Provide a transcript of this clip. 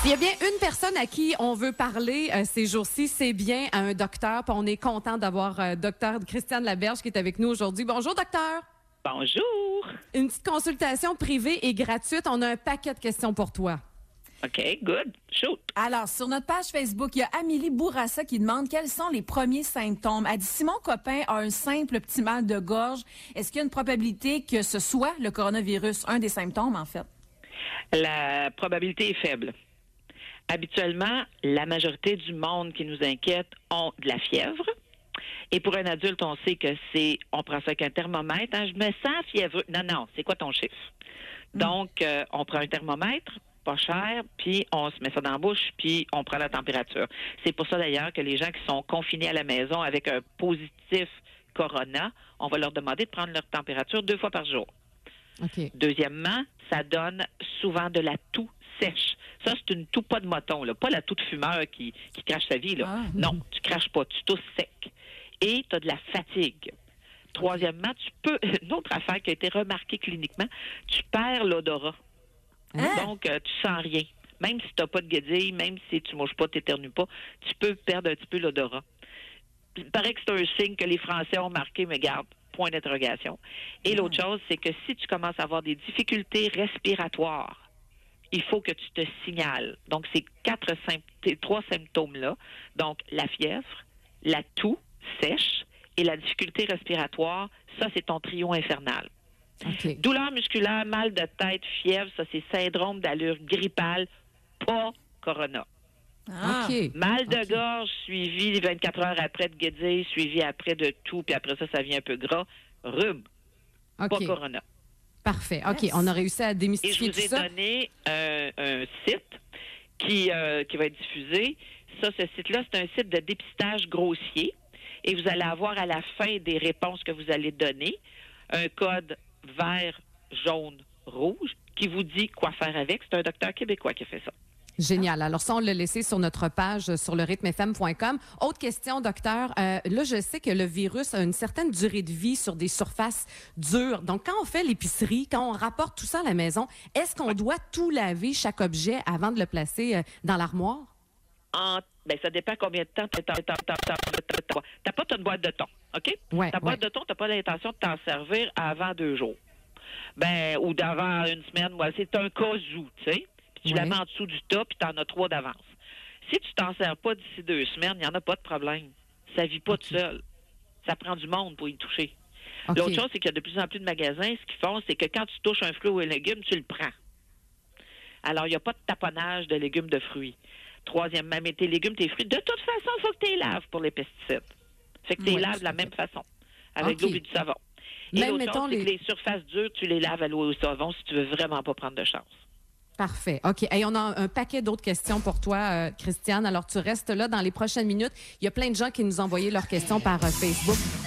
S'il y a bien une personne à qui on veut parler ces jours-ci, c'est bien à un docteur. Puis on est content d'avoir docteur Christiane Laberge qui est avec nous aujourd'hui. Bonjour, docteur. Bonjour. Une petite consultation privée et gratuite. On a un paquet de questions pour toi. OK, good. Shoot. Alors, sur notre page Facebook, il y a Amélie Bourassa qui demande quels sont les premiers symptômes. Elle dit, si mon copain a un simple petit mal de gorge, est-ce qu'il y a une probabilité que ce soit le coronavirus, un des symptômes, en fait? La probabilité est faible. Habituellement, la majorité du monde qui nous inquiète ont de la fièvre. Et pour un adulte, on sait que on prend ça avec un thermomètre. Hein, je me sens fiévreux. Non, c'est quoi ton chiffre? Donc, on prend un thermomètre, pas cher, puis on se met ça dans la bouche, puis on prend la température. C'est pour ça d'ailleurs que les gens qui sont confinés à la maison avec un positif corona, on va leur demander de prendre leur température 2 fois par jour. OK. Deuxièmement, ça donne souvent de la toux sèche. Ça, c'est une toux pas de moton, là, pas la toux de fumeur qui crache sa vie. Là. Ah. Non, tu craches pas, tu tousses sec. Et tu as de la fatigue. Troisièmement, une autre affaire qui a été remarquée cliniquement, tu perds l'odorat. Donc, tu sens rien. Même si tu n'as pas de guédille, même si tu ne mouches pas, tu n'éternues pas, tu peux perdre un petit peu l'odorat. Il paraît que c'est un signe que les Français ont marqué, mais garde, point d'interrogation. Et l'autre chose, c'est que si tu commences à avoir des difficultés respiratoires, il faut que tu te signales. Donc, ces 3 symptômes-là, donc la fièvre, la toux sèche et la difficulté respiratoire, ça, c'est ton trio infernal. Okay. Douleur musculaire, mal de tête, fièvre, ça, c'est syndrome d'allure grippale, pas corona. Ah. OK. Mal de gorge, suivi 24 heures après de guédille, suivi après de toux, puis après ça vient un peu gras. Rhume, OK. pas corona. Parfait. OK. On a réussi à Et je démystifier vous tout ai ça. donné un site qui va être diffusé. Ça, ce site-là, c'est un site de dépistage grossier. Et vous allez avoir à la fin des réponses que vous allez donner un code vert, jaune, rouge qui vous dit quoi faire avec. C'est un docteur québécois qui a fait ça. Génial. Alors ça, on l'a laissé sur notre page sur le rythmefm.com. Autre question, docteur. Là, je sais que le virus a une certaine durée de vie sur des surfaces dures. Donc, quand on fait l'épicerie, quand on rapporte tout ça à la maison, est-ce qu'on doit tout laver, chaque objet, avant de le placer dans l'armoire? Ça dépend combien de temps t'as pas une boîte de thon, OK? Ouais, Ta boîte de thon, t'as pas l'intention de t'en servir avant 2 jours. Ou d'avant une semaine. C'est un cas où, tu sais. Puis tu la mets en dessous du tas, puis tu en as 3 d'avance. Si tu t'en sers pas d'ici 2 semaines, il n'y en a pas de problème. Ça vit pas tout seul. Ça prend du monde pour y toucher. Okay. L'autre chose, c'est qu'il y a de plus en plus de magasins, ce qu'ils font, c'est que quand tu touches un fruit ou un légume, tu le prends. Alors, il n'y a pas de taponnage de légumes, de fruits. Troisièmement, mais tes légumes, tes fruits, de toute façon, il faut que tu les laves pour les pesticides. Fait que tu les laves de la même façon, avec de l'eau et du savon. Et Même, l'autre chose, c'est que les surfaces dures, tu les laves à l'eau et au savon si tu veux vraiment pas prendre de chance. Parfait. OK. Hey, on a un paquet d'autres questions pour toi, Christiane. Alors, tu restes là dans les prochaines minutes. Il y a plein de gens qui nous ont envoyé leurs questions par Facebook.